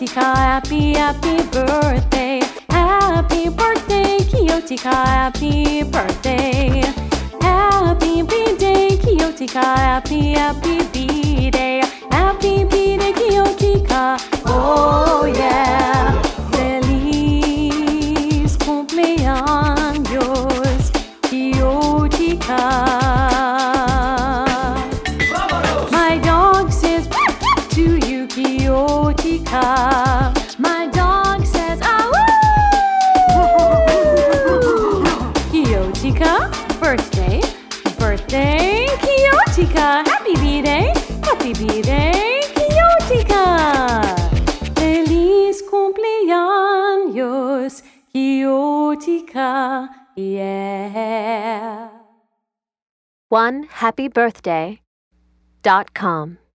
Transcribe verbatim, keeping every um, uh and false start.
Quiotica, happy, happy birthday. Happy birthday, Quiotica, happy birthday. Happy B-Day, Quiotica, happy, happy B-Day. Happy B-Day, Quiotica, oh yeah. Feliz cumpleaños, Quiotica. My dog says to you, Quiotica. My dog says, ah Quiotica, birthday, birthday, Quiotica. Happy B-Day, happy B-Day, Quiotica. Feliz cumpleaños, Quiotica, yeah. one happy birthday dot com